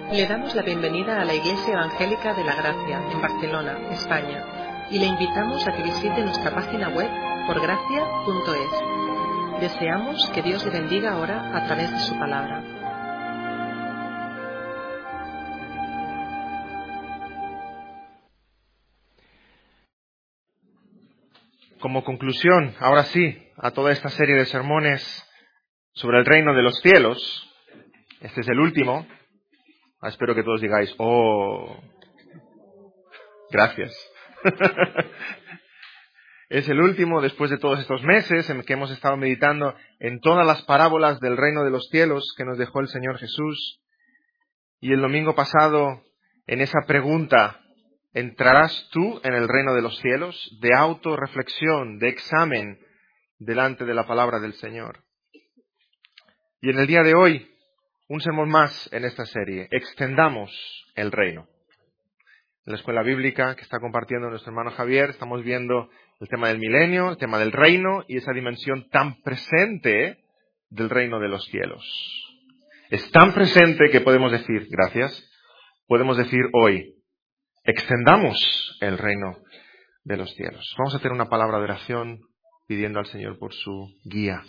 Le damos la bienvenida a la Iglesia Evangélica de la Gracia, en Barcelona, España, y le invitamos a que visite nuestra página web porgracia.es. Deseamos que Dios le bendiga ahora a través de su palabra. Como conclusión, ahora sí, a toda esta serie de sermones sobre el reino de los cielos, este es el último. Espero que todos digáis, ¡oh! Gracias. Es el último después de todos estos meses en que hemos estado meditando en todas las parábolas del reino de los cielos que nos dejó el Señor Jesús. Y el domingo pasado, en esa pregunta, ¿entrarás tú en el reino de los cielos? De autorreflexión, de examen delante de la palabra del Señor. Y en el día de hoy, un sermón más en esta serie, extendamos el reino. En la escuela bíblica que está compartiendo nuestro hermano Javier, estamos viendo el tema del milenio, el tema del reino y esa dimensión tan presente del reino de los cielos. Es tan presente que podemos decir, podemos decir hoy, extendamos el reino de los cielos. Vamos a hacer una palabra de oración pidiendo al Señor por su guía.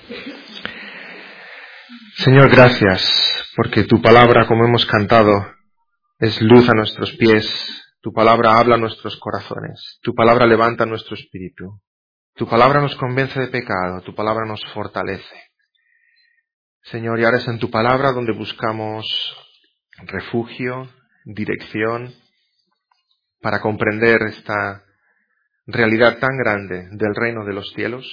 Señor, gracias, porque tu palabra, como hemos cantado, es luz a nuestros pies. Tu palabra habla a nuestros corazones. Tu palabra levanta nuestro espíritu. Tu palabra nos convence de pecado. Tu palabra nos fortalece. Señor, y ahora es en tu palabra donde buscamos refugio, dirección, para comprender esta realidad tan grande del reino de los cielos.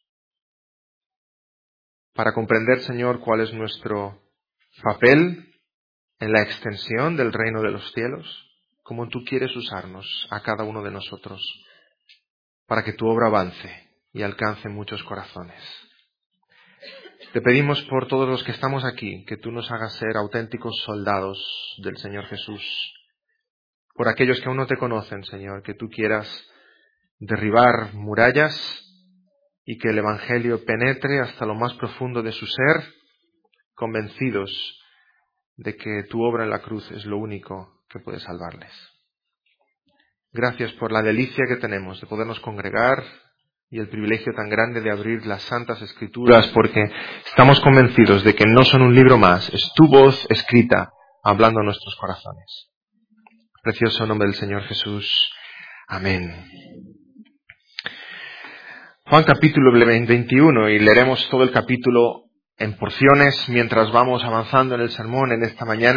Para comprender, Señor, cuál es nuestro papel en la extensión del reino de los cielos, cómo tú quieres usarnos a cada uno de nosotros para que tu obra avance y alcance muchos corazones. Te pedimos por todos los que estamos aquí, que tú nos hagas ser auténticos soldados del Señor Jesús. Por aquellos que aún no te conocen, Señor, que tú quieras derribar murallas y que el Evangelio penetre hasta lo más profundo de su ser, convencidos de que tu obra en la cruz es lo único que puede salvarles. Gracias por la delicia que tenemos de podernos congregar y el privilegio tan grande de abrir las Santas Escrituras, porque estamos convencidos de que no son un libro más, es tu voz escrita hablando a nuestros corazones. Precioso nombre del Señor Jesús. Amén. Juan capítulo 21, y leeremos todo el capítulo en porciones mientras vamos avanzando en el sermón en esta mañana.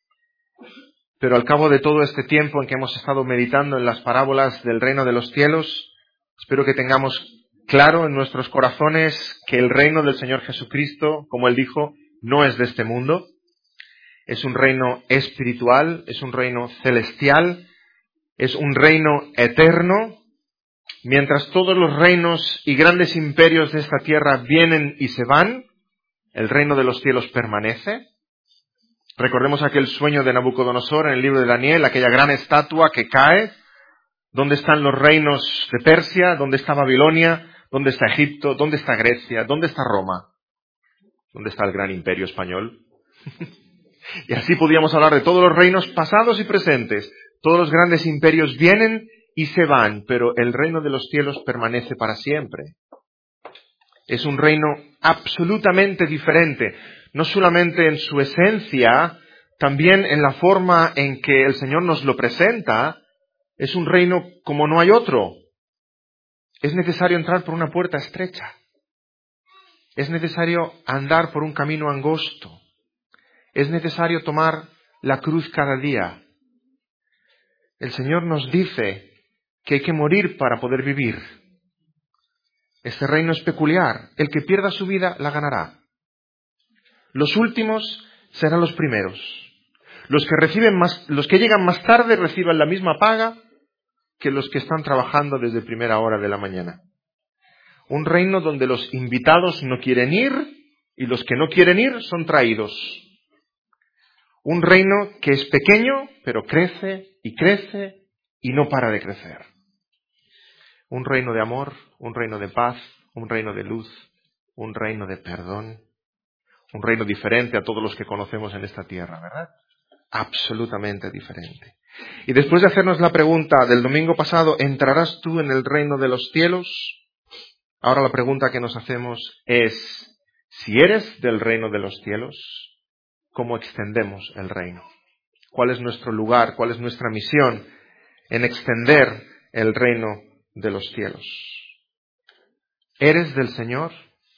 Pero al cabo de todo este tiempo en que hemos estado meditando en las parábolas del reino de los cielos, espero que tengamos claro en nuestros corazones que el reino del Señor Jesucristo, como Él dijo, no es de este mundo. Es un reino espiritual, es un reino celestial, es un reino eterno. Mientras todos los reinos y grandes imperios de esta tierra vienen y se van, el reino de los cielos permanece. Recordemos aquel sueño de Nabucodonosor en el libro de Daniel, aquella gran estatua que cae. ¿Dónde están los reinos de Persia? ¿Dónde está Babilonia? ¿Dónde está Egipto? ¿Dónde está Grecia? ¿Dónde está Roma? ¿Dónde está el gran imperio español? Y así podríamos hablar de todos los reinos pasados y presentes. Todos los grandes imperios vienen y se van, pero el reino de los cielos permanece para siempre. Es un reino absolutamente diferente, no solamente en su esencia, también en la forma en que el Señor nos lo presenta. Es un reino como no hay otro. Es necesario entrar por una puerta estrecha. Es necesario andar por un camino angosto. Es necesario tomar la cruz cada día. El Señor nos dice que hay que morir para poder vivir. Este reino es peculiar. El que pierda su vida la ganará. Los últimos serán los primeros. Los que llegan más tarde reciben la misma paga que los que están trabajando desde primera hora de la mañana. Un reino donde los invitados no quieren ir y los que no quieren ir son traídos. Un reino que es pequeño, pero crece y no para de crecer. Un reino de amor, un reino de paz, un reino de luz, un reino de perdón, un reino diferente a todos los que conocemos en esta tierra, ¿verdad? absolutamente diferente. Y después de hacernos la pregunta del domingo pasado, ¿entrarás tú en el reino de los cielos? Ahora la pregunta que nos hacemos es, si eres del reino de los cielos, ¿cómo extendemos el reino? ¿Cuál es nuestro lugar? ¿Cuál es nuestra misión en extender el reino de los cielos? ¿Eres del Señor?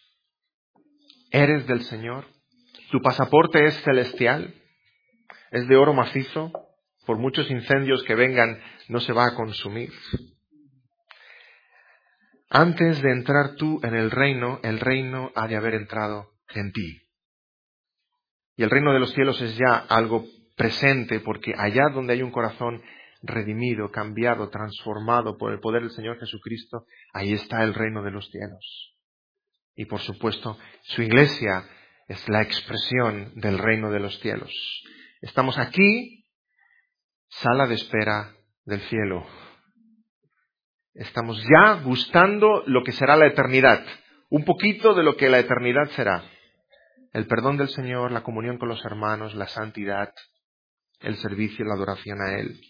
¿Eres del Señor? ¿Tu pasaporte es celestial? ¿Es de oro macizo? Por muchos incendios que vengan, no se va a consumir. Antes de entrar tú en el reino ha de haber entrado en ti. Y el reino de los cielos es ya algo presente, porque allá donde hay un corazón redimido, cambiado, transformado por el poder del Señor Jesucristo, ahí está el reino de los cielos. Y por supuesto, su iglesia es la expresión del reino de los cielos. Estamos aquí, sala de espera del cielo. Estamos ya gustando lo que será la eternidad, un poquito de lo que la eternidad será. El perdón del Señor, la comunión con los hermanos, la santidad, el servicio, la adoración a Él.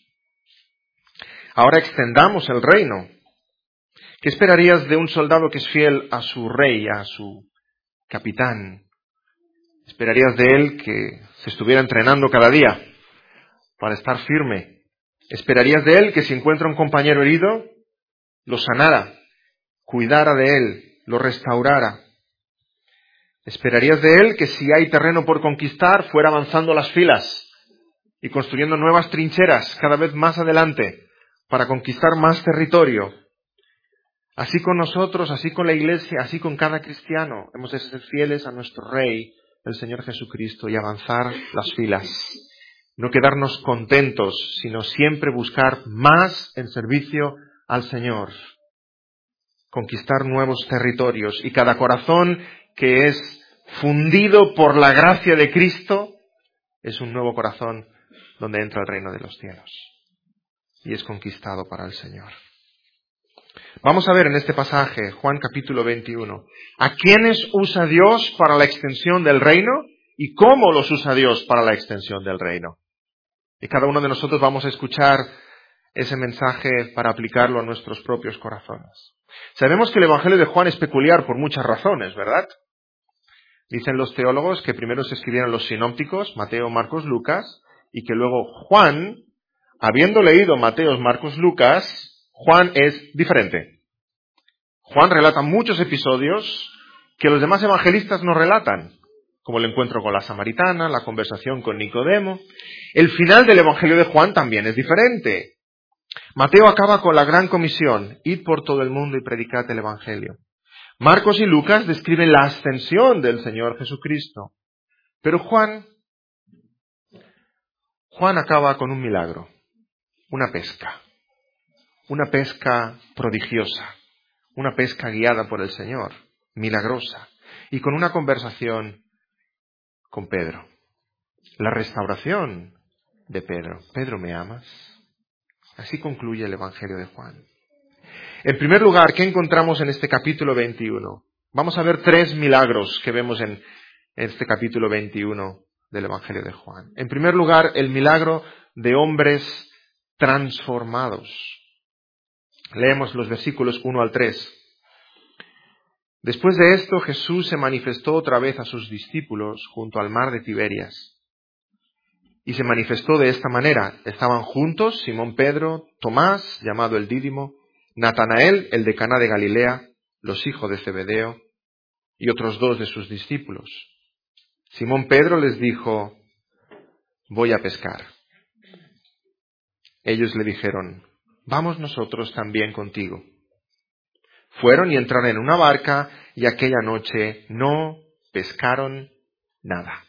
Ahora extendamos el reino. ¿Qué esperarías de un soldado que es fiel a su rey, a su capitán? ¿Esperarías de él que se estuviera entrenando cada día para estar firme? ¿Esperarías de él que si encuentra un compañero herido, lo sanara, cuidara de él, lo restaurara? ¿Esperarías de él que si hay terreno por conquistar, fuera avanzando las filas y construyendo nuevas trincheras cada vez más adelante para conquistar más territorio? Así con nosotros, así con la iglesia, así con cada cristiano, hemos de ser fieles a nuestro Rey, el Señor Jesucristo, y avanzar las filas. No quedarnos contentos, sino siempre buscar más en servicio al Señor. Conquistar nuevos territorios, y cada corazón que es fundido por la gracia de Cristo es un nuevo corazón donde entra el reino de los cielos y es conquistado para el Señor. Vamos a ver en este pasaje, Juan capítulo 21, a quiénes usa Dios para la extensión del reino y cómo los usa Dios para la extensión del reino. Y cada uno de nosotros vamos a escuchar ese mensaje para aplicarlo a nuestros propios corazones. Sabemos que el Evangelio de Juan es peculiar por muchas razones, ¿verdad? Dicen los teólogos que primero se escribieron los sinópticos, Mateo, Marcos, Lucas, y que luego Juan, habiendo leído Mateo, Marcos, Lucas, Juan es diferente. Juan relata muchos episodios que los demás evangelistas no relatan, como el encuentro con la samaritana, la conversación con Nicodemo. El final del Evangelio de Juan también es diferente. Mateo acaba con la gran comisión, id por todo el mundo y predicad el Evangelio. Marcos y Lucas describen la ascensión del Señor Jesucristo. Pero Juan acaba con un milagro, una pesca prodigiosa, una pesca guiada por el Señor, milagrosa, y con una conversación con Pedro. La restauración de Pedro. Pedro, ¿me amas? Así concluye el Evangelio de Juan. En primer lugar, ¿qué encontramos en este capítulo 21? Vamos a ver 3 milagros que vemos en este capítulo 21 del Evangelio de Juan. En primer lugar, el milagro de hombres transformados. Leemos los versículos 1 al 3. Después de esto, Jesús se manifestó otra vez a sus discípulos junto al mar de Tiberias. Y se manifestó de esta manera. Estaban juntos Simón Pedro, Tomás, llamado el Dídimo, Natanael, el de Caná de Galilea, los hijos de Zebedeo, y otros 2 de sus discípulos. Simón Pedro les dijo, voy a pescar. Ellos le dijeron, vamos nosotros también contigo. Fueron y entraron en una barca y aquella noche no pescaron nada.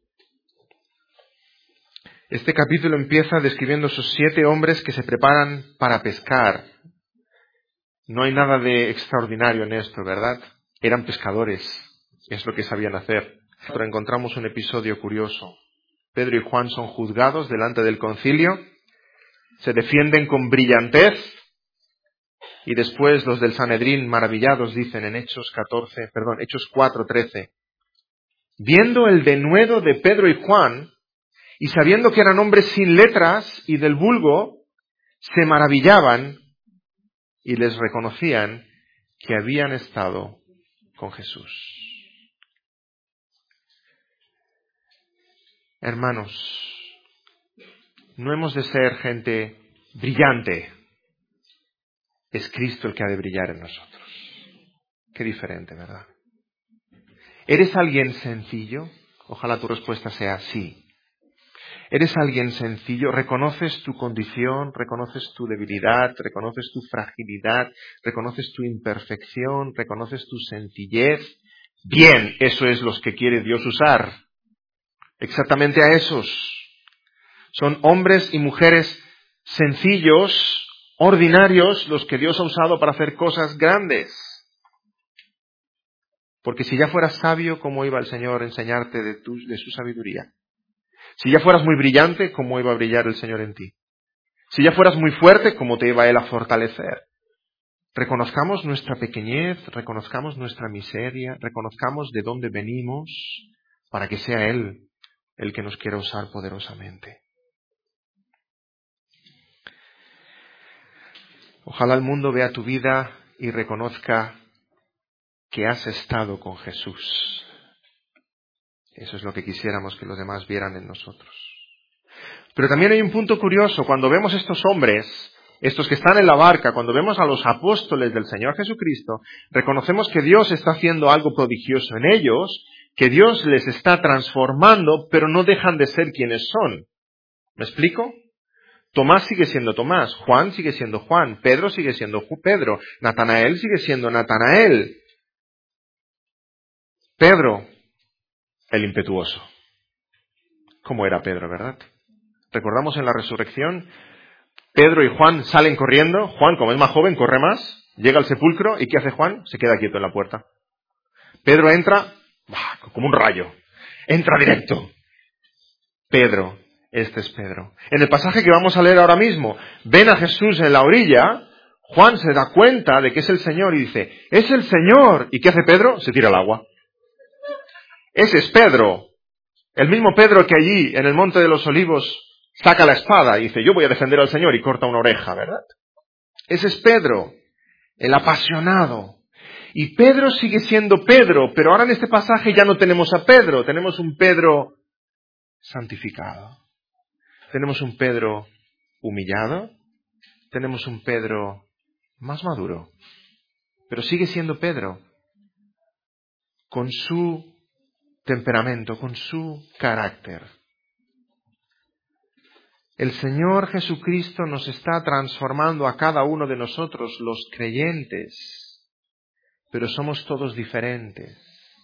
Este capítulo empieza describiendo esos 7 hombres que se preparan para pescar. No hay nada de extraordinario en esto, ¿verdad? Eran pescadores, es lo que sabían hacer. Pero encontramos un episodio curioso. Pedro y Juan son juzgados delante del concilio, se defienden con brillantez, y después los del Sanedrín, maravillados, dicen en Hechos 4:13, viendo el denuedo de Pedro y Juan y sabiendo que eran hombres sin letras y del vulgo, se maravillaban y les reconocían que habían estado con Jesús. Hermanos, no hemos de ser gente brillante. Es Cristo el que ha de brillar en nosotros. Qué diferente, ¿verdad? ¿Eres alguien sencillo? Ojalá tu respuesta sea sí. ¿Eres alguien sencillo? ¿Reconoces tu condición? ¿Reconoces tu debilidad? ¿Reconoces tu fragilidad? ¿Reconoces tu imperfección? ¿Reconoces tu sencillez? Bien, eso es los que quiere Dios usar. Exactamente a esos. Son hombres y mujeres sencillos, ordinarios, los que Dios ha usado para hacer cosas grandes. Porque si ya fueras sabio, ¿cómo iba el Señor a enseñarte de su sabiduría? Si ya fueras muy brillante, ¿cómo iba a brillar el Señor en ti? Si ya fueras muy fuerte, ¿cómo te iba Él a fortalecer? Reconozcamos nuestra pequeñez, reconozcamos nuestra miseria, reconozcamos de dónde venimos, para que sea Él el que nos quiera usar poderosamente. Ojalá el mundo vea tu vida y reconozca que has estado con Jesús. Eso es lo que quisiéramos que los demás vieran en nosotros. Pero también hay un punto curioso. Cuando vemos estos hombres, estos que están en la barca, cuando vemos a los apóstoles del Señor Jesucristo, reconocemos que Dios está haciendo algo prodigioso en ellos, que Dios les está transformando, pero no dejan de ser quienes son. ¿Me explico? Tomás sigue siendo Tomás, Juan sigue siendo Juan, Pedro sigue siendo Pedro, Natanael sigue siendo Natanael. Pedro, el impetuoso. ¿Cómo era Pedro, verdad? Recordamos en la resurrección, Pedro y Juan salen corriendo. Juan, como es más joven, corre más. Llega al sepulcro. ¿Y qué hace Juan? Se queda quieto en la puerta. Pedro entra, como un rayo. Entra directo. Pedro, este es Pedro. En el pasaje que vamos a leer ahora mismo, ven a Jesús en la orilla. Juan se da cuenta de que es el Señor y dice, ¡es el Señor! ¿Y qué hace Pedro? Se tira al agua. Ese es Pedro. El mismo Pedro que allí, en el Monte de los Olivos, saca la espada y dice, yo voy a defender al Señor, y corta una oreja, ¿verdad? Ese es Pedro, el apasionado. Y Pedro sigue siendo Pedro, pero ahora en este pasaje ya no tenemos a Pedro, tenemos un Pedro santificado. Tenemos un Pedro humillado, tenemos un Pedro más maduro, pero sigue siendo Pedro, con su temperamento, con su carácter. El Señor Jesucristo nos está transformando a cada uno de nosotros, los creyentes, pero somos todos diferentes.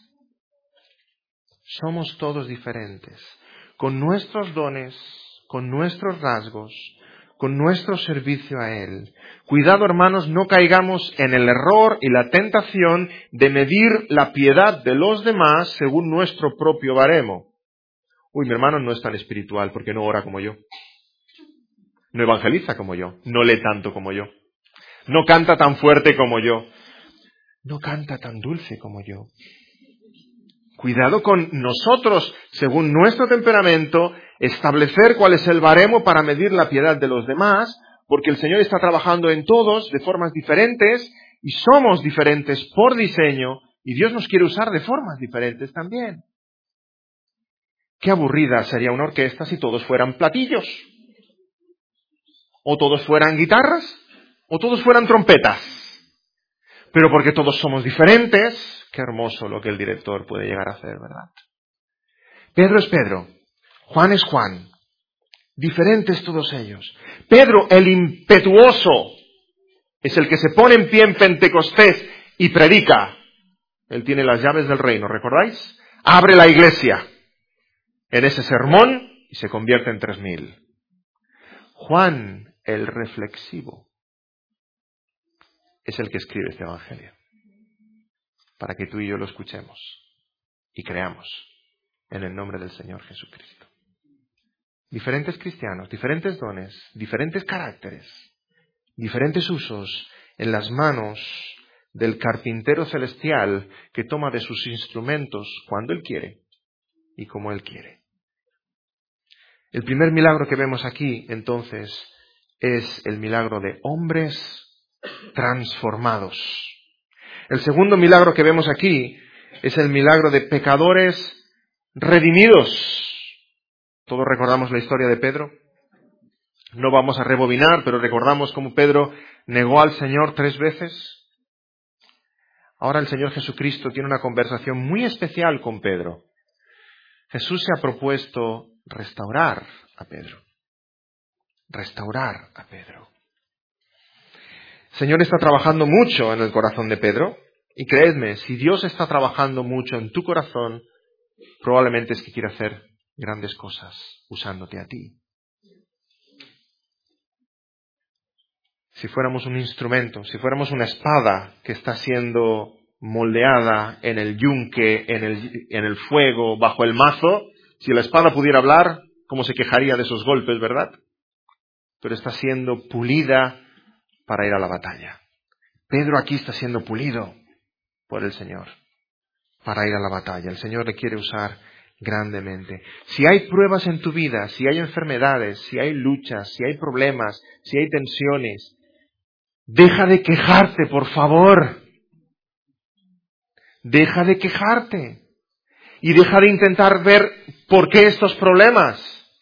Somos todos diferentes, con nuestros dones, con nuestros rasgos, con nuestro servicio a Él. Cuidado, hermanos, no caigamos en el error y la tentación de medir la piedad de los demás según nuestro propio baremo. Uy, mi hermano no es tan espiritual porque no ora como yo. No evangeliza como yo, no lee tanto como yo, no canta tan fuerte como yo, no canta tan dulce como yo. Cuidado con nosotros, según nuestro temperamento, establecer cuál es el baremo para medir la piedad de los demás, porque el Señor está trabajando en todos de formas diferentes y somos diferentes por diseño y Dios nos quiere usar de formas diferentes también. Qué aburrida sería una orquesta si todos fueran platillos. O todos fueran guitarras, o todos fueran trompetas. Pero porque todos somos diferentes, qué hermoso lo que el director puede llegar a hacer, ¿verdad? Pedro es Pedro, Juan es Juan, diferentes todos ellos. Pedro, el impetuoso, es el que se pone en pie en Pentecostés y predica. Él tiene las llaves del reino, ¿recordáis? Abre la iglesia en ese sermón y se convierte en 3,000. Juan, el reflexivo, es el que escribe este evangelio, para que tú y yo lo escuchemos y creamos en el nombre del Señor Jesucristo. Diferentes cristianos, diferentes dones, diferentes caracteres, diferentes usos en las manos del carpintero celestial que toma de sus instrumentos cuando Él quiere y como Él quiere. El primer milagro que vemos aquí, entonces, es el milagro de hombres transformados. El segundo milagro que vemos aquí es el milagro de pecadores redimidos. Todos recordamos la historia de Pedro. No vamos a rebobinar, pero recordamos cómo Pedro negó al Señor 3 veces. Ahora el Señor Jesucristo tiene una conversación muy especial con Pedro. Jesús se ha propuesto restaurar a Pedro. Restaurar a Pedro. El Señor está trabajando mucho en el corazón de Pedro. Y creedme, si Dios está trabajando mucho en tu corazón, probablemente es que quiere hacer grandes cosas usándote a ti. Si fuéramos un instrumento, si fuéramos una espada que está siendo moldeada en el yunque, en el fuego, bajo el mazo, si la espada pudiera hablar, ¿cómo se quejaría de esos golpes, verdad? Pero está siendo pulida para ir a la batalla. Pedro aquí está siendo pulido por el Señor para ir a la batalla. El Señor le quiere usar grandemente. Si hay pruebas en tu vida, si hay enfermedades, si hay luchas, si hay problemas, si hay tensiones, deja de quejarte, por favor. Deja de quejarte. Y deja de intentar ver por qué estos problemas.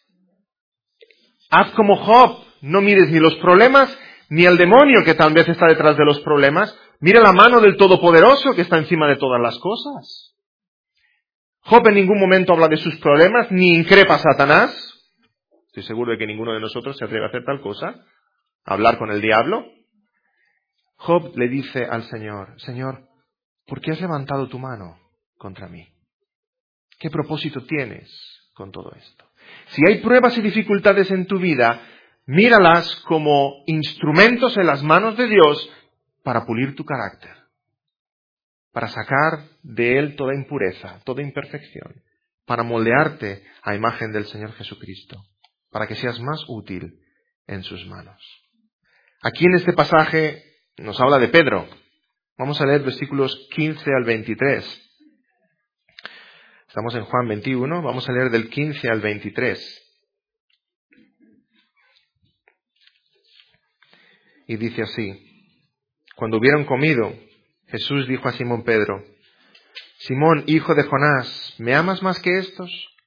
Haz como Job. No mires ni los problemas ni el demonio que tal vez está detrás de los problemas. Mira la mano del Todopoderoso que está encima de todas las cosas. Job en ningún momento habla de sus problemas ni increpa a Satanás. Estoy seguro de que ninguno de nosotros se atreve a hacer tal cosa. Hablar con el diablo. Job le dice al Señor, Señor, ¿por qué has levantado tu mano contra mí? ¿Qué propósito tienes con todo esto? Si hay pruebas y dificultades en tu vida, míralas como instrumentos en las manos de Dios para pulir tu carácter, para sacar de él toda impureza, toda imperfección, para moldearte a imagen del Señor Jesucristo, para que seas más útil en sus manos. Aquí en este pasaje nos habla de Pedro. Vamos a leer versículos 15 al 23. Estamos en Juan 21, vamos a leer del 15 al 23. Y dice así: Cuando hubieron comido, Jesús dijo a Simón Pedro, Simón, hijo de Jonás, ¿me amas más que estos?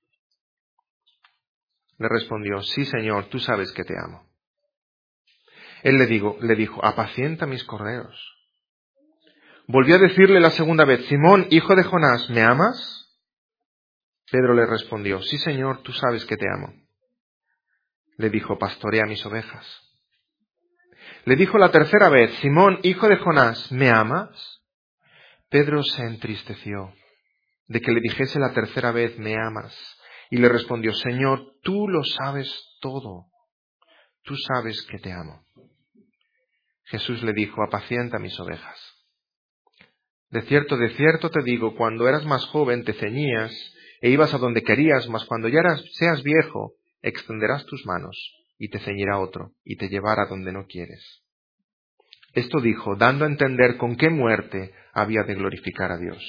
Le respondió, sí, Señor, tú sabes que te amo. Él le dijo, apacienta mis corderos. Volvió a decirle la segunda vez, Simón, hijo de Jonás, ¿me amas? Pedro le respondió, sí, Señor, tú sabes que te amo. Le dijo, pastorea mis ovejas. Le dijo la tercera vez, Simón, hijo de Jonás, ¿me amas? Pedro se entristeció de que le dijese la tercera vez, ¿me amas? Y le respondió, Señor, tú lo sabes todo. Tú sabes que te amo. Jesús le dijo, apacienta mis ovejas. De cierto te digo, cuando eras más joven te ceñías e ibas a donde querías, mas cuando ya seas viejo, extenderás tus manos y te ceñirá otro y te llevará donde no quieres. Esto dijo, dando a entender con qué muerte había de glorificar a Dios.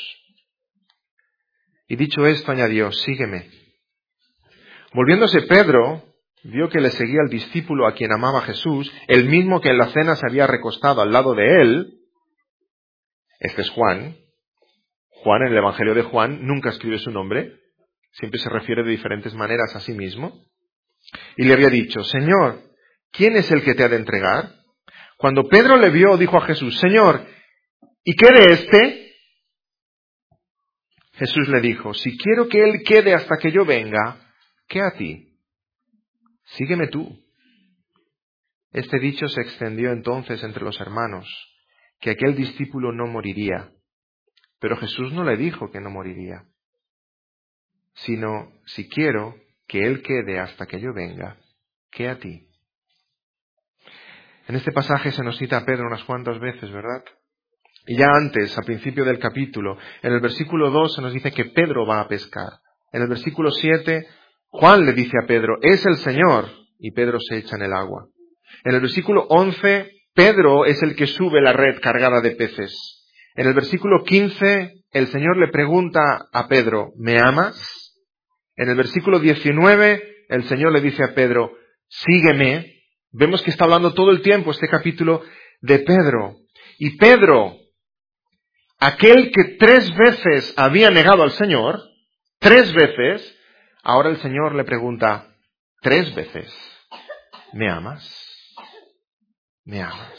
Y dicho esto, añadió, sígueme. Volviéndose Pedro, vio que le seguía el discípulo a quien amaba Jesús, el mismo que en la cena se había recostado al lado de él. Este es Juan. Juan, en el Evangelio de Juan, nunca escribe su nombre. Siempre se refiere de diferentes maneras a sí mismo. Y le había dicho, Señor, ¿quién es el que te ha de entregar? Cuando Pedro le vio, dijo a Jesús, Señor, ¿y qué de este? Jesús le dijo, si quiero que él quede hasta que yo venga, ¿qué a ti? Sígueme tú. Este dicho se extendió entonces entre los hermanos, que aquel discípulo no moriría. Pero Jesús no le dijo que no moriría, sino, si quiero que él quede hasta que yo venga, ¿qué a ti? En este pasaje se nos cita a Pedro unas cuantas veces, ¿verdad? Y ya antes, al principio del capítulo, en el versículo 2 se nos dice que Pedro va a pescar. En el versículo 7, Juan le dice a Pedro, es el Señor, y Pedro se echa en el agua. En el versículo 11, Pedro es el que sube la red cargada de peces. En el versículo 15, el Señor le pregunta a Pedro, ¿me amas? En el versículo 19, el Señor le dice a Pedro, sígueme. Vemos que está hablando todo el tiempo este capítulo de Pedro. Y Pedro, aquel que 3 veces había negado al Señor, 3 veces, ahora el Señor le pregunta 3 veces, ¿me amas? ¿Me amas?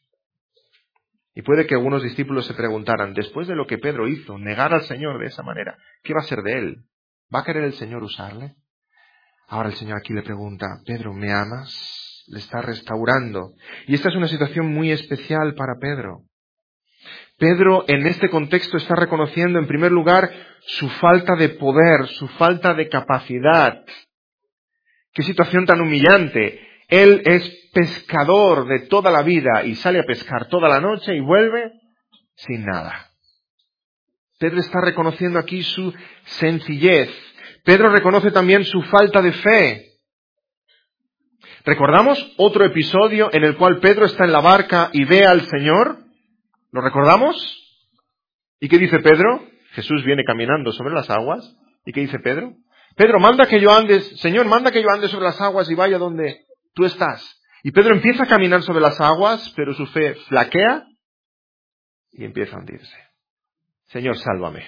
Y puede que algunos discípulos se preguntaran, después de lo que Pedro hizo, negar al Señor de esa manera, ¿qué va a ser de él? ¿Va a querer el Señor usarle? Ahora el Señor aquí le pregunta, Pedro, ¿me amas? Le está restaurando. Y esta es una situación muy especial para Pedro. Pedro en este contexto está reconociendo en primer lugar su falta de poder, su falta de capacidad. ¡Qué situación tan humillante! Él es pescador de toda la vida y sale a pescar toda la noche y vuelve sin nada. Pedro está reconociendo aquí su sencillez. Pedro reconoce también su falta de fe. ¿Recordamos otro episodio en el cual Pedro está en la barca y ve al Señor? ¿Lo recordamos? ¿Y qué dice Pedro? Jesús viene caminando sobre las aguas. ¿Y qué dice Pedro? Pedro, Señor, manda que yo ande sobre las aguas y vaya donde tú estás. Y Pedro empieza a caminar sobre las aguas, pero su fe flaquea y empieza a hundirse. Señor, sálvame.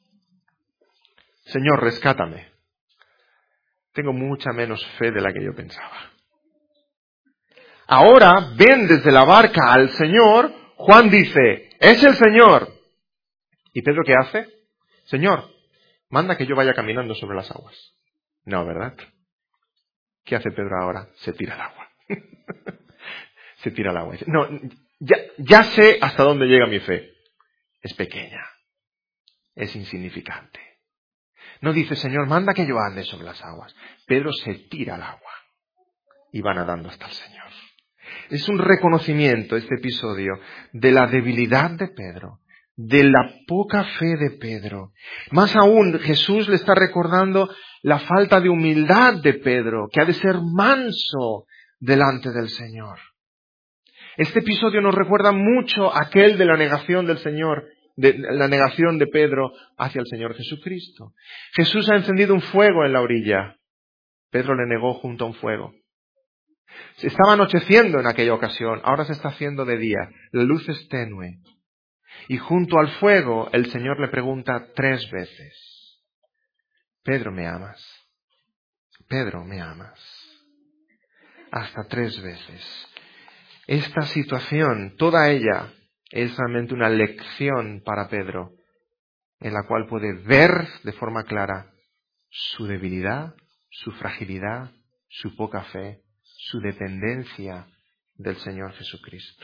Señor, rescátame. Tengo mucha menos fe de la que yo pensaba. Ahora ven desde la barca al Señor. Juan dice, es el Señor. ¿Y Pedro qué hace? Señor, manda que yo vaya caminando sobre las aguas. No, ¿verdad? ¿Qué hace Pedro ahora? Se tira al agua. Se tira al agua. No, ya sé hasta dónde llega mi fe. Es pequeña. Es insignificante. No dice, Señor, manda que yo ande sobre las aguas. Pedro se tira al agua y va nadando hasta el Señor. Es un reconocimiento, este episodio, de la debilidad de Pedro, de la poca fe de Pedro. Más aún, Jesús le está recordando la falta de humildad de Pedro, que ha de ser manso delante del Señor. Este episodio nos recuerda mucho aquel de la negación del Señor, de la negación de Pedro hacia el Señor Jesucristo. Jesús ha encendido un fuego en la orilla. Pedro le negó junto a un fuego. Se estaba anocheciendo en aquella ocasión, ahora se está haciendo de día. La luz es tenue. Y junto al fuego el Señor le pregunta 3 veces. Pedro, ¿me amas? Pedro, ¿me amas? Hasta 3 veces. Esta situación, toda ella, es realmente una lección para Pedro, en la cual puede ver de forma clara su debilidad, su fragilidad, su poca fe, su dependencia del Señor Jesucristo.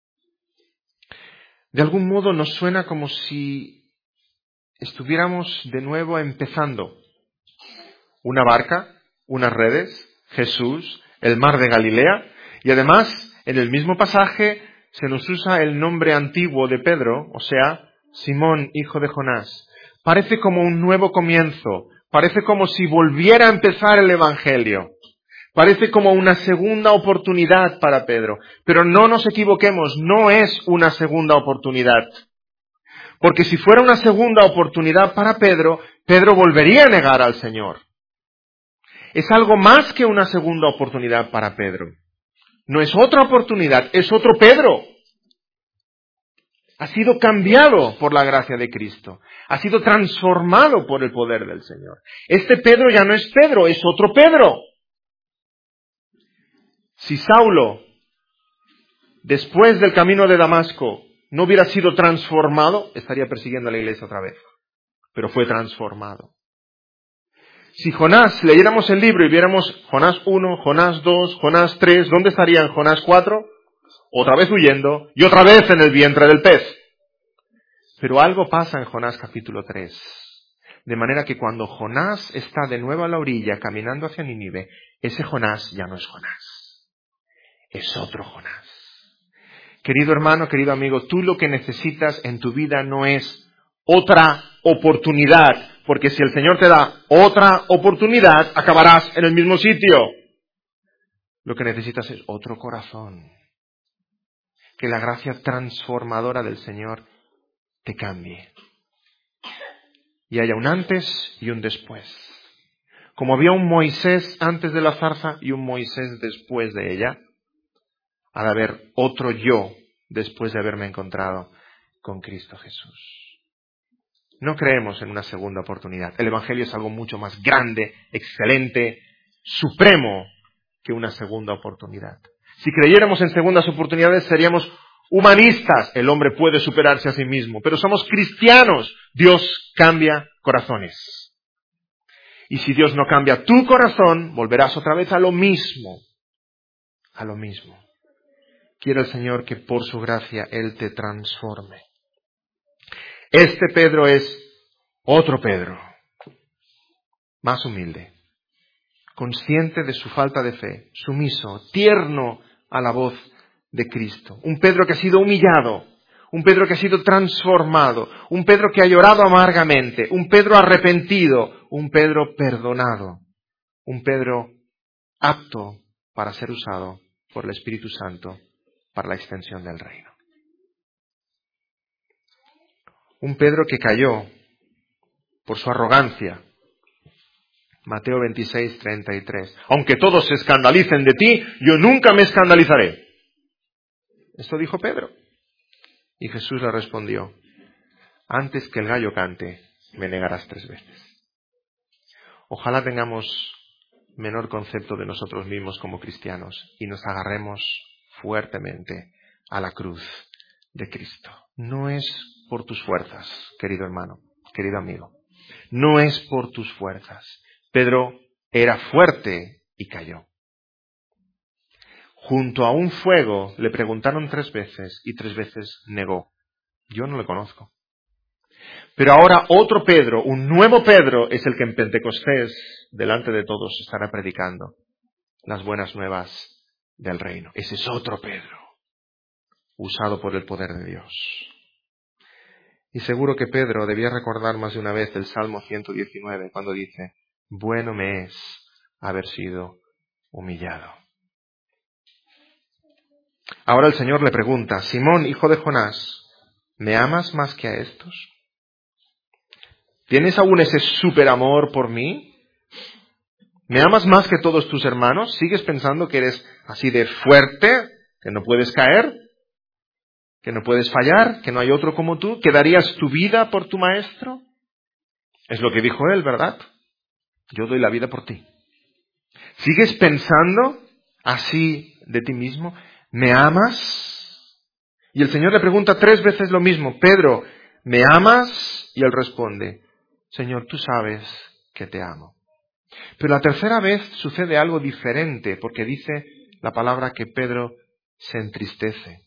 De algún modo nos suena como si estuviéramos de nuevo empezando. Una barca, unas redes, Jesús, el mar de Galilea, y además en el mismo pasaje se nos usa el nombre antiguo de Pedro, o sea, Simón, hijo de Jonás. Parece como un nuevo comienzo, parece como si volviera a empezar el Evangelio. Parece como una segunda oportunidad para Pedro. Pero no nos equivoquemos, no es una segunda oportunidad. Porque si fuera una segunda oportunidad para Pedro, Pedro volvería a negar al Señor. Es algo más que una segunda oportunidad para Pedro. No es otra oportunidad, es otro Pedro. Ha sido cambiado por la gracia de Cristo. Ha sido transformado por el poder del Señor. Este Pedro ya no es Pedro, es otro Pedro. Si Saulo, después del camino de Damasco, no hubiera sido transformado, estaría persiguiendo a la iglesia otra vez. Pero fue transformado. Si Jonás, leyéramos el libro y viéramos Jonás 1, Jonás 2, Jonás 3, ¿dónde estarían Jonás 4? Otra vez huyendo y otra vez en el vientre del pez. Pero algo pasa en Jonás capítulo 3. De manera que cuando Jonás está de nuevo a la orilla caminando hacia Nínive, ese Jonás ya no es Jonás. Es otro Jonás. Querido hermano, querido amigo, tú lo que necesitas en tu vida no es otra oportunidad, porque si el Señor te da otra oportunidad, acabarás en el mismo sitio. Lo que necesitas es otro corazón. Que la gracia transformadora del Señor te cambie. Y haya un antes y un después. Como había un Moisés antes de la zarza y un Moisés después de ella, ha de haber otro yo después de haberme encontrado con Cristo Jesús. No creemos en una segunda oportunidad. El Evangelio es algo mucho más grande, excelente, supremo que una segunda oportunidad. Si creyéramos en segundas oportunidades seríamos humanistas. El hombre puede superarse a sí mismo, pero somos cristianos. Dios cambia corazones. Y si Dios no cambia tu corazón, volverás otra vez a lo mismo. A lo mismo. Quiere el Señor que por su gracia Él te transforme. Este Pedro es otro Pedro, más humilde, consciente de su falta de fe, sumiso, tierno a la voz de Cristo. Un Pedro que ha sido humillado, un Pedro que ha sido transformado, un Pedro que ha llorado amargamente, un Pedro arrepentido, un Pedro perdonado, un Pedro apto para ser usado por el Espíritu Santo para la extensión del reino. Un Pedro que cayó por su arrogancia. Mateo 26, 33. Aunque todos se escandalicen de ti, yo nunca me escandalizaré. Esto dijo Pedro. Y Jesús le respondió, antes que el gallo cante, me negarás 3 veces. Ojalá tengamos menor concepto de nosotros mismos como cristianos y nos agarremos fuertemente a la cruz de Cristo. No es por tus fuerzas, querido hermano, querido amigo. No es por tus fuerzas. Pedro era fuerte y cayó. Junto a un fuego le preguntaron 3 veces y 3 veces negó. Yo no le conozco. Pero ahora otro Pedro, un nuevo Pedro, es el que en Pentecostés, delante de todos, estará predicando las buenas nuevas del reino. Ese es otro Pedro, usado por el poder de Dios. Y seguro que Pedro debía recordar más de una vez el Salmo 119, cuando dice, bueno me es haber sido humillado. Ahora el Señor le pregunta, Simón, hijo de Jonás, ¿me amas más que a estos? ¿Tienes aún ese superamor por mí? ¿Me amas más que todos tus hermanos? ¿Sigues pensando que eres así de fuerte, que no puedes caer, que no puedes fallar, que no hay otro como tú? ¿Que darías tu vida por tu maestro? Es lo que dijo él, ¿verdad? Yo doy la vida por ti. ¿Sigues pensando así de ti mismo? ¿Me amas? Y el Señor le pregunta 3 veces lo mismo. Pedro, ¿me amas? Y él responde, Señor, tú sabes que te amo. Pero la tercera vez sucede algo diferente, porque dice la palabra que Pedro se entristece.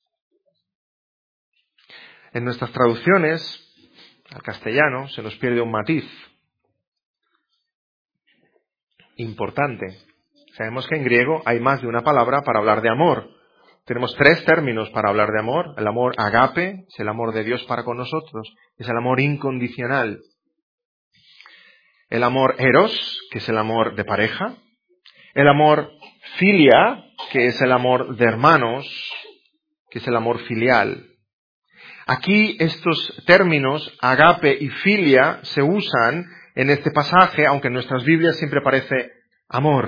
En nuestras traducciones al castellano se nos pierde un matiz importante. Sabemos que en griego hay más de una palabra para hablar de amor. Tenemos 3 términos para hablar de amor. El amor agape, es el amor de Dios para con nosotros, es el amor incondicional. El amor eros, que es el amor de pareja. El amor filia, que es el amor de hermanos, que es el amor filial. Aquí estos términos, agape y filia, se usan en este pasaje, aunque en nuestras Biblias siempre aparece amor.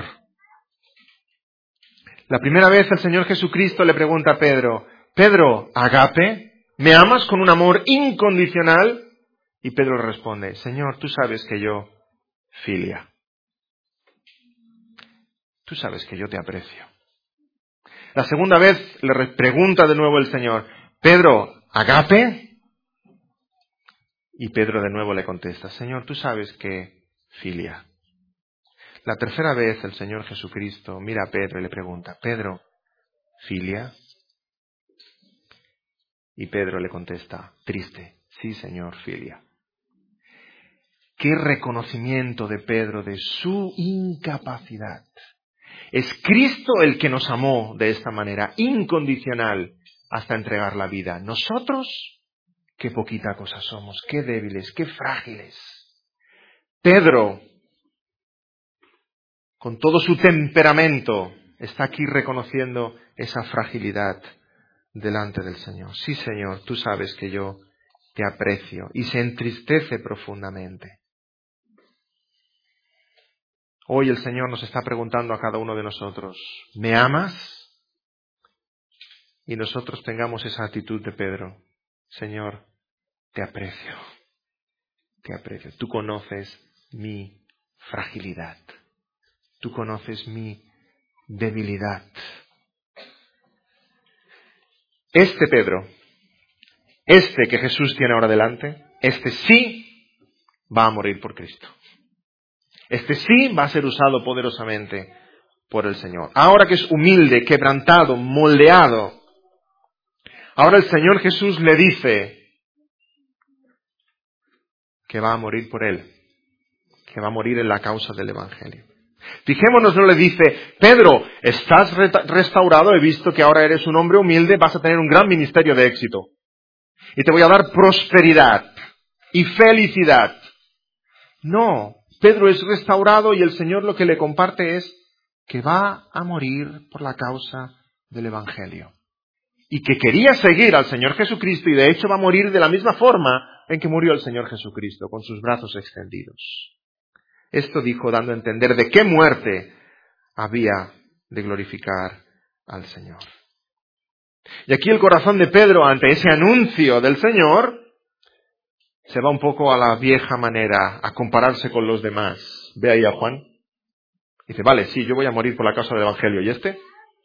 La primera vez el Señor Jesucristo le pregunta a Pedro, Pedro, agape, ¿me amas con un amor incondicional? Y Pedro le responde, Señor, tú sabes que yo, filia. Tú sabes que yo te aprecio. La segunda vez le pregunta de nuevo el Señor, Pedro, agape. Y Pedro de nuevo le contesta, Señor, tú sabes que filia. La tercera vez el Señor Jesucristo mira a Pedro y le pregunta, Pedro, filia. Y Pedro le contesta, triste, sí, Señor, filia. Qué reconocimiento de Pedro de su incapacidad. Es Cristo el que nos amó de esta manera, incondicional, hasta entregar la vida. Nosotros, qué poquita cosa somos, qué débiles, qué frágiles. Pedro, con todo su temperamento, está aquí reconociendo esa fragilidad delante del Señor. Sí, Señor, tú sabes que yo te aprecio. Y se entristece profundamente. Hoy el Señor nos está preguntando a cada uno de nosotros, ¿me amas? Y nosotros tengamos esa actitud de Pedro. Señor, te aprecio. Te aprecio. Tú conoces mi fragilidad. Tú conoces mi debilidad. Este Pedro, este que Jesús tiene ahora delante, este sí va a morir por Cristo. Este sí va a ser usado poderosamente por el Señor. Ahora que es humilde, quebrantado, moldeado, ahora el Señor Jesús le dice que va a morir por él, que va a morir en la causa del Evangelio. Fijémonos, no le dice, Pedro, estás restaurado, he visto que ahora eres un hombre humilde, vas a tener un gran ministerio de éxito. Y te voy a dar prosperidad y felicidad. No, Pedro es restaurado y el Señor lo que le comparte es que va a morir por la causa del Evangelio. Y que quería seguir al Señor Jesucristo y de hecho va a morir de la misma forma en que murió el Señor Jesucristo, con sus brazos extendidos. Esto dijo dando a entender de qué muerte había de glorificar al Señor. Y aquí el corazón de Pedro ante ese anuncio del Señor se va un poco a la vieja manera, a compararse con los demás. Ve ahí a Juan. Dice, vale, sí, yo voy a morir por la causa del Evangelio. ¿Y este?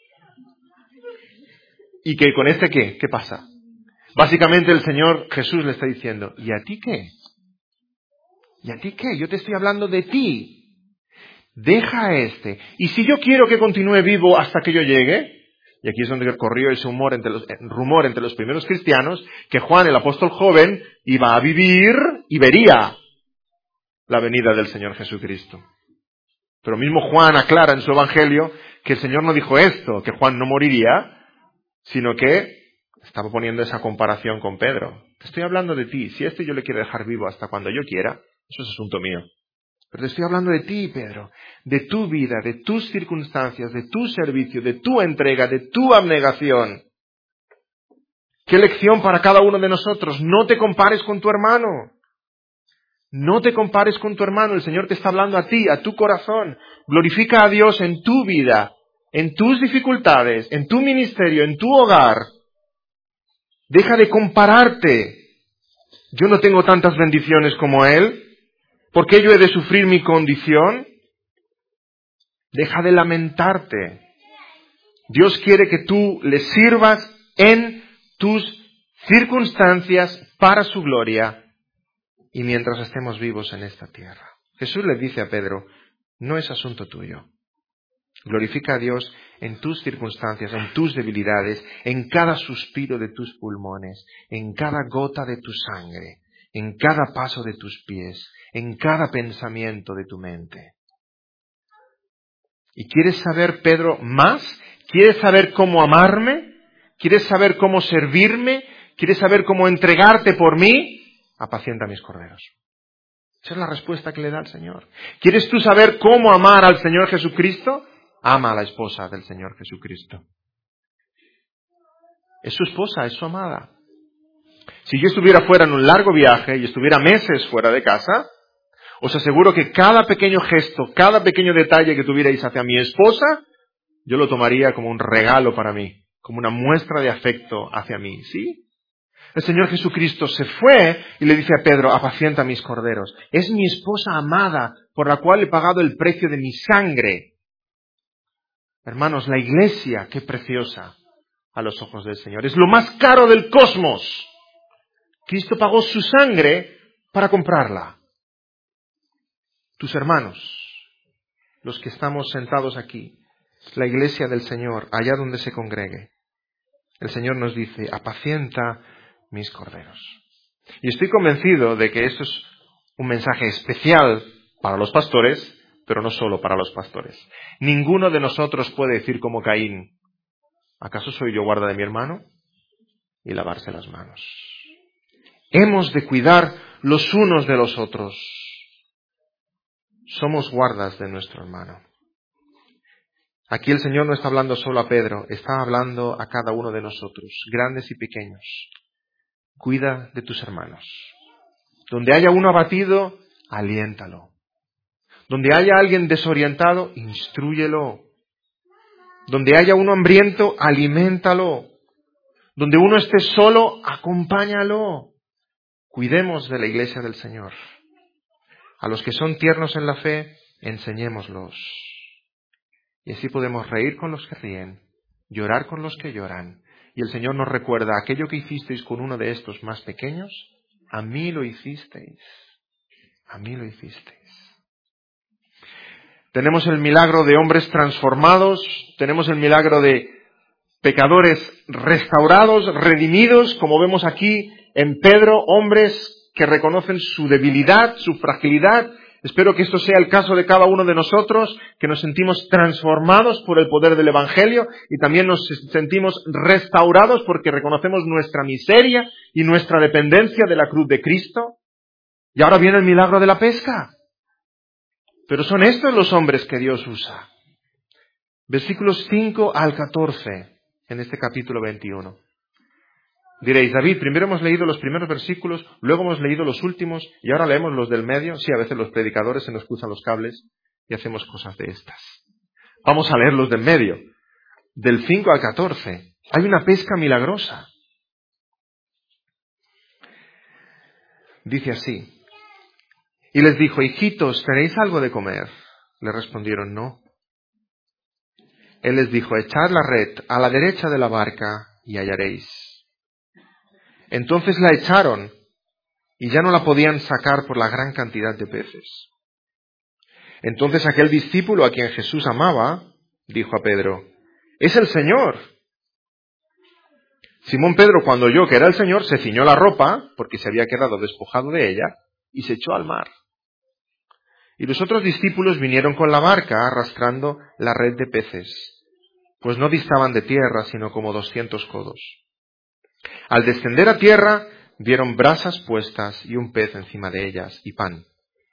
¿Y que con este qué? ¿Qué pasa? Básicamente el Señor Jesús le está diciendo, ¿y a ti qué? ¿Y a ti qué? Yo te estoy hablando de ti. Deja a este. Y si yo quiero que continúe vivo hasta que yo llegue, y aquí es donde corrió ese rumor entre los primeros cristianos, que Juan, el apóstol joven, iba a vivir y vería la venida del Señor Jesucristo. Pero mismo Juan aclara en su evangelio que el Señor no dijo esto, que Juan no moriría, sino que estaba poniendo esa comparación con Pedro. Te estoy hablando de ti. Si yo le quiero dejar vivo hasta cuando yo quiera, eso es asunto mío. Pero te estoy hablando de ti, Pedro, de tu vida, de tus circunstancias, de tu servicio, de tu entrega, de tu abnegación. ¿Qué lección para cada uno de nosotros? No te compares con tu hermano. No te compares con tu hermano. El Señor te está hablando a ti, a tu corazón. Glorifica a Dios en tu vida, en tus dificultades, en tu ministerio, en tu hogar. Deja de compararte. Yo no tengo tantas bendiciones como Él. ¿Por qué yo he de sufrir mi condición? Deja de lamentarte. Dios quiere que tú le sirvas en tus circunstancias para su gloria y mientras estemos vivos en esta tierra. Jesús le dice a Pedro, no es asunto tuyo. Glorifica a Dios en tus circunstancias, en tus debilidades, en cada suspiro de tus pulmones, en cada gota de tu sangre, en cada paso de tus pies, en cada pensamiento de tu mente. ¿Y quieres saber, Pedro, más? ¿Quieres saber cómo amarme? ¿Quieres saber cómo servirme? ¿Quieres saber cómo entregarte por mí? Apacienta mis corderos. Esa es la respuesta que le da el Señor. ¿Quieres tú saber cómo amar al Señor Jesucristo? Ama a la esposa del Señor Jesucristo. Es su esposa, es su amada. Si yo estuviera fuera en un largo viaje y estuviera meses fuera de casa, os aseguro que cada pequeño gesto, cada pequeño detalle que tuvierais hacia mi esposa, yo lo tomaría como un regalo para mí, como una muestra de afecto hacia mí, ¿sí? El Señor Jesucristo se fue y le dice a Pedro, apacienta mis corderos. Es mi esposa amada, por la cual he pagado el precio de mi sangre. Hermanos, la iglesia, qué preciosa a los ojos del Señor. Es lo más caro del cosmos. Cristo pagó su sangre para comprarla. Tus hermanos, los que estamos sentados aquí, la iglesia del Señor, allá donde se congregue, el Señor nos dice, apacienta mis corderos. Y estoy convencido de que esto es un mensaje especial para los pastores, pero no solo para los pastores. Ninguno de nosotros puede decir como Caín, ¿acaso soy yo guarda de mi hermano? Y lavarse las manos. Hemos de cuidar los unos de los otros. Somos guardas de nuestro hermano. Aquí el Señor no está hablando solo a Pedro, está hablando a cada uno de nosotros, grandes y pequeños. Cuida de tus hermanos. Donde haya uno abatido, aliéntalo. Donde haya alguien desorientado, instrúyelo. Donde haya uno hambriento, aliméntalo. Donde uno esté solo, acompáñalo. Cuidemos de la iglesia del Señor. A los que son tiernos en la fe, enseñémoslos. Y así podemos reír con los que ríen, llorar con los que lloran. Y el Señor nos recuerda, aquello que hicisteis con uno de estos más pequeños, a mí lo hicisteis. A mí lo hicisteis. Tenemos el milagro de hombres transformados, tenemos el milagro de pecadores restaurados, redimidos, como vemos aquí en Pedro, hombres que reconocen su debilidad, su fragilidad. Espero que esto sea el caso de cada uno de nosotros, que nos sentimos transformados por el poder del Evangelio y también nos sentimos restaurados porque reconocemos nuestra miseria y nuestra dependencia de la cruz de Cristo. Y ahora viene el milagro de la pesca. Pero son estos los hombres que Dios usa. Versículos 5 al 14 en este capítulo 21. Diréis, David, primero hemos leído los primeros versículos, luego hemos leído los últimos y ahora leemos los del medio. Sí, a veces los predicadores se nos cruzan los cables y hacemos cosas de estas. Vamos a leer los del medio. Del 5 al 14 hay una pesca milagrosa. Dice así. Y les dijo, hijitos, ¿tenéis algo de comer? Le respondieron, no. Él les dijo, echad la red a la derecha de la barca y hallaréis. Entonces la echaron y ya no la podían sacar por la gran cantidad de peces. Entonces aquel discípulo a quien Jesús amaba, dijo a Pedro, ¡es el Señor! Simón Pedro, cuando oyó que era el Señor, se ciñó la ropa, porque se había quedado despojado de ella, y se echó al mar. Y los otros discípulos vinieron con la barca arrastrando la red de peces, pues no distaban de tierra sino como 200 codos. Al descender a tierra, vieron brasas puestas y un pez encima de ellas y pan.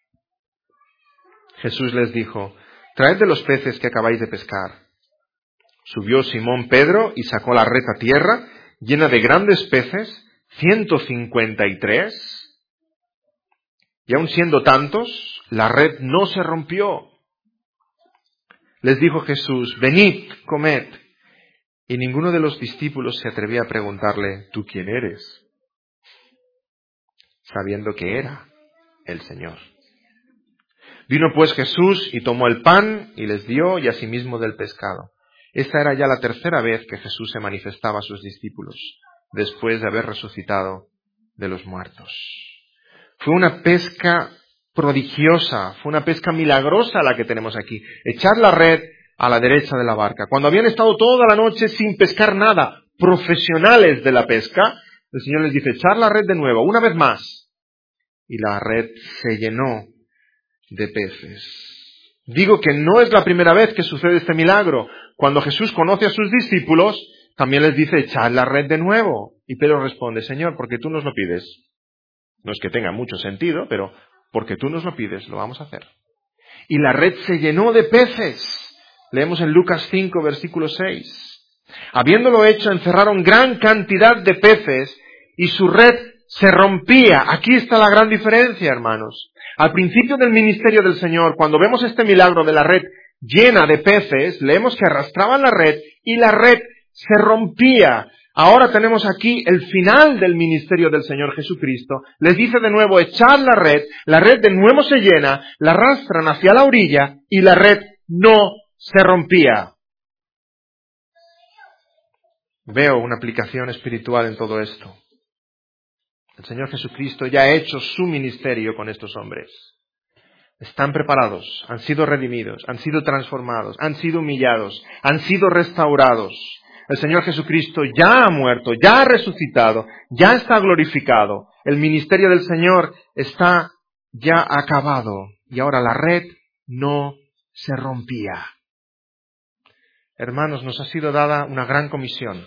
Jesús les dijo, traed de los peces que acabáis de pescar. Subió Simón Pedro y sacó la red a tierra, llena de grandes peces, 153, y aun siendo tantos, la red no se rompió. Les dijo Jesús, venid, comed. Y ninguno de los discípulos se atrevía a preguntarle, ¿tú quién eres? Sabiendo que era el Señor. Vino pues Jesús y tomó el pan y les dio y asimismo del pescado. Esta era ya la tercera vez que Jesús se manifestaba a sus discípulos, después de haber resucitado de los muertos. Fue una pesca prodigiosa, fue una pesca milagrosa la que tenemos aquí. Echar la red a la derecha de la barca. Cuando habían estado toda la noche sin pescar nada, profesionales de la pesca, el Señor les dice, echar la red de nuevo, una vez más. Y la red se llenó de peces. Digo que no es la primera vez que sucede este milagro. Cuando Jesús conoce a sus discípulos, también les dice, echad la red de nuevo. Y Pedro responde, Señor, porque tú nos lo pides. No es que tenga mucho sentido, pero porque tú nos lo pides, lo vamos a hacer. Y la red se llenó de peces. Leemos en Lucas 5, versículo 6. Habiéndolo hecho, encerraron gran cantidad de peces y su red se rompía. Aquí está la gran diferencia, hermanos. Al principio del ministerio del Señor, cuando vemos este milagro de la red llena de peces, leemos que arrastraban la red y la red se rompía. Ahora tenemos aquí el final del ministerio del Señor Jesucristo. Les dice de nuevo, echad la red de nuevo se llena, la arrastran hacia la orilla y la red no se rompía. Veo una aplicación espiritual en todo esto. El Señor Jesucristo ya ha hecho su ministerio con estos hombres. Están preparados, han sido redimidos, han sido transformados, han sido humillados, han sido restaurados. El Señor Jesucristo ya ha muerto, ya ha resucitado, ya está glorificado. El ministerio del Señor está ya acabado y ahora la red no se rompía. Hermanos, nos ha sido dada una gran comisión.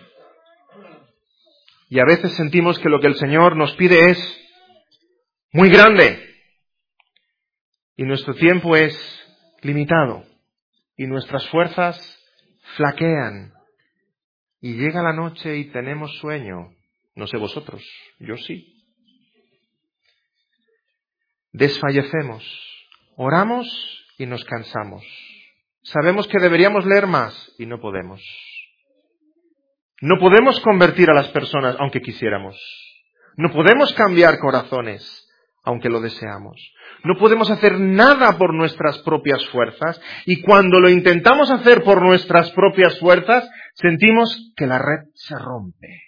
Y a veces sentimos que lo que el Señor nos pide es muy grande. Y nuestro tiempo es limitado. Y nuestras fuerzas flaquean. Y llega la noche y tenemos sueño. No sé vosotros, yo sí. Desfallecemos. Oramos y nos cansamos. Sabemos que deberíamos leer más y no podemos. No podemos convertir a las personas aunque quisiéramos. No podemos cambiar corazones aunque lo deseamos. No podemos hacer nada por nuestras propias fuerzas y cuando lo intentamos hacer por nuestras propias fuerzas, sentimos que la red se rompe.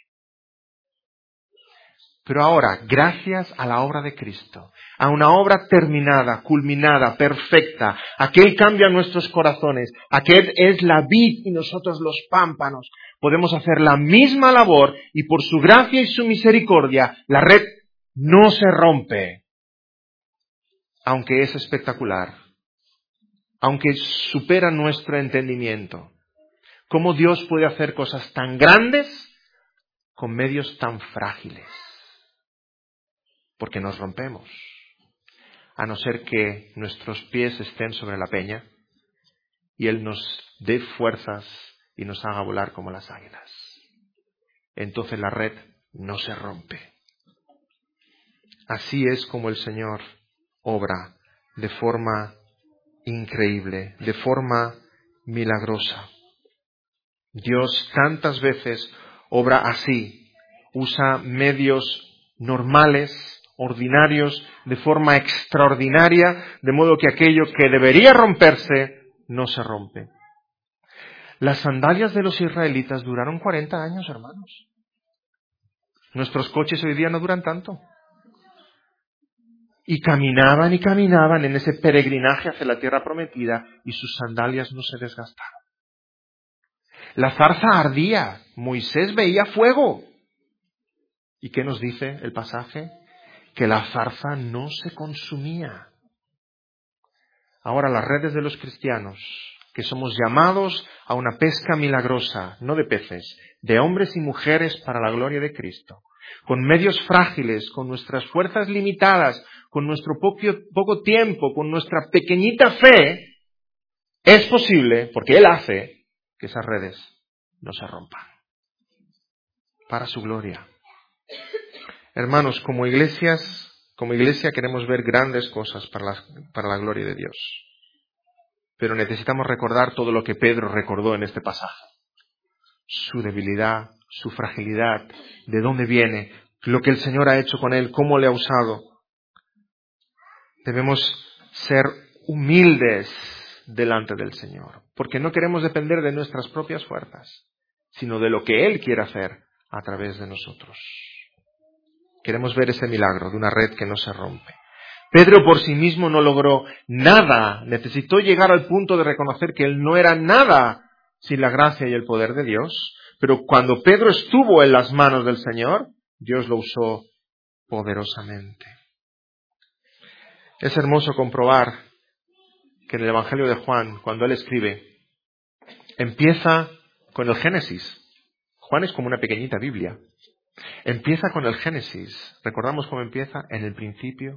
Pero ahora, gracias a la obra de Cristo, a una obra terminada, culminada, perfecta, aquel cambia nuestros corazones, aquel es la vid y nosotros los pámpanos, podemos hacer la misma labor y por su gracia y su misericordia, la red no se rompe, aunque es espectacular, aunque supera nuestro entendimiento. ¿Cómo Dios puede hacer cosas tan grandes con medios tan frágiles? Porque nos rompemos, a no ser que nuestros pies estén sobre la peña y Él nos dé fuerzas y nos haga volar como las águilas. Entonces la red no se rompe. Así es como el Señor obra de forma increíble, de forma milagrosa. Dios tantas veces obra así, usa medios normales, ordinarios, de forma extraordinaria, de modo que aquello que debería romperse, no se rompe. Las sandalias de los israelitas duraron 40 años, hermanos. Nuestros coches hoy día no duran tanto. Y caminaban en ese peregrinaje hacia la tierra prometida y sus sandalias no se desgastaron. La zarza ardía, Moisés veía fuego. ¿Y qué nos dice el pasaje? Que la zarza no se consumía. Ahora las redes de los cristianos, que somos llamados a una pesca milagrosa, no de peces, de hombres y mujeres para la gloria de Cristo, con medios frágiles, con nuestras fuerzas limitadas, con nuestro poco tiempo, con nuestra pequeñita fe, es posible, porque Él hace, que esas redes no se rompan. Para su gloria. Hermanos, como iglesia queremos ver grandes cosas para la gloria de Dios. Pero necesitamos recordar todo lo que Pedro recordó en este pasaje. Su debilidad, su fragilidad, de dónde viene, lo que el Señor ha hecho con él, cómo le ha usado. Debemos ser humildes delante del Señor, porque no queremos depender de nuestras propias fuerzas, sino de lo que Él quiere hacer a través de nosotros. Queremos ver ese milagro de una red que no se rompe. Pedro por sí mismo no logró nada, necesitó llegar al punto de reconocer que él no era nada sin la gracia y el poder de Dios, pero cuando Pedro estuvo en las manos del Señor, Dios lo usó poderosamente. Es hermoso comprobar que en el Evangelio de Juan, cuando él escribe, empieza con el Génesis. Juan es como una pequeñita Biblia. Empieza con el Génesis. ¿Recordamos cómo empieza? En el principio.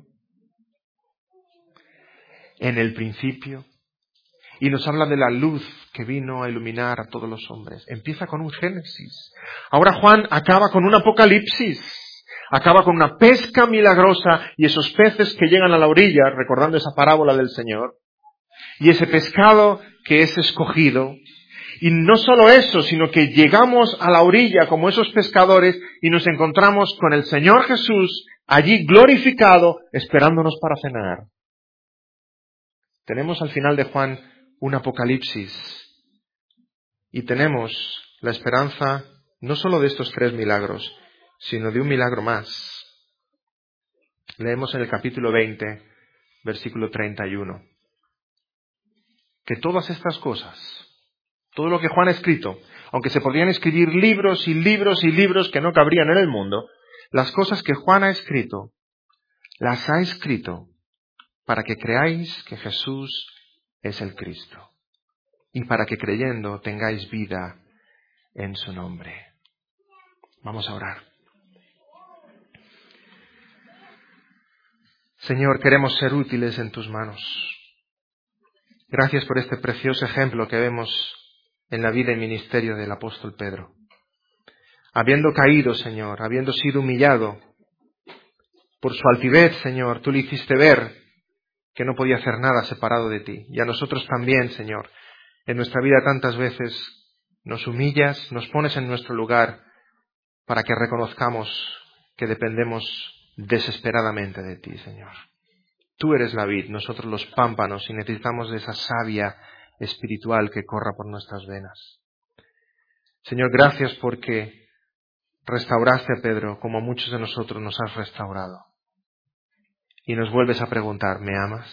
En el principio. Y nos habla de la luz que vino a iluminar a todos los hombres. Empieza con un Génesis. Ahora Juan acaba con un Apocalipsis. Acaba con una pesca milagrosa y esos peces que llegan a la orilla, recordando esa parábola del Señor. Y ese pescado que es escogido. Y no solo eso, sino que llegamos a la orilla como esos pescadores y nos encontramos con el Señor Jesús allí glorificado, esperándonos para cenar. Tenemos al final de Juan un Apocalipsis y tenemos la esperanza no solo de estos 3 milagros, sino de un milagro más. Leemos en el capítulo 20, versículo 31, que todas estas cosas, todo lo que Juan ha escrito, aunque se podrían escribir libros y libros y libros que no cabrían en el mundo, las cosas que Juan ha escrito, las ha escrito para que creáis que Jesús es el Cristo y para que creyendo tengáis vida en su nombre. Vamos a orar. Señor, queremos ser útiles en tus manos. Gracias por este precioso ejemplo que vemos en la vida y ministerio del apóstol Pedro. Habiendo caído, Señor, habiendo sido humillado por su altivez, Señor, tú le hiciste ver que no podía hacer nada separado de ti. Y a nosotros también, Señor, en nuestra vida tantas veces nos humillas, nos pones en nuestro lugar para que reconozcamos que dependemos desesperadamente de ti, Señor. Tú eres la vid, nosotros los pámpanos, y necesitamos de esa savia espiritual que corra por nuestras venas. Señor, gracias porque restauraste a Pedro como a muchos de nosotros nos has restaurado. Y nos vuelves a preguntar, ¿me amas?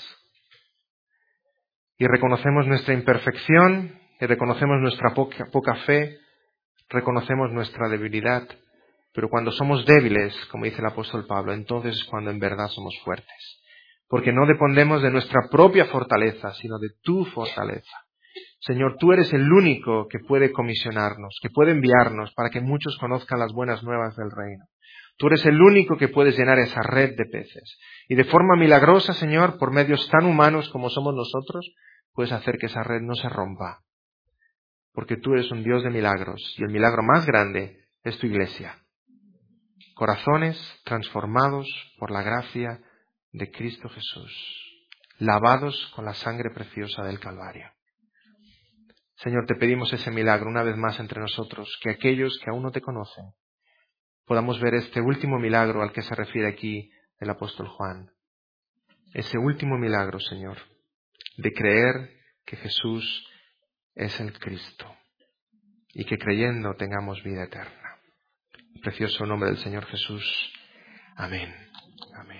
Y reconocemos nuestra imperfección, y reconocemos nuestra poca fe, reconocemos nuestra debilidad, pero cuando somos débiles, como dice el apóstol Pablo, entonces es cuando en verdad somos fuertes. Porque no dependemos de nuestra propia fortaleza, sino de tu fortaleza. Señor, tú eres el único que puede comisionarnos, que puede enviarnos para que muchos conozcan las buenas nuevas del reino. Tú eres el único que puedes llenar esa red de peces. Y de forma milagrosa, Señor, por medios tan humanos como somos nosotros, puedes hacer que esa red no se rompa. Porque tú eres un Dios de milagros, y el milagro más grande es tu iglesia. Corazones transformados por la gracia de Cristo Jesús, lavados con la sangre preciosa del Calvario. Señor, te pedimos ese milagro una vez más entre nosotros, que aquellos que aún no te conocen podamos ver este último milagro al que se refiere aquí el apóstol Juan. Ese último milagro, Señor, de creer que Jesús es el Cristo y que creyendo tengamos vida eterna. Precioso nombre del Señor Jesús. Amén. Amén.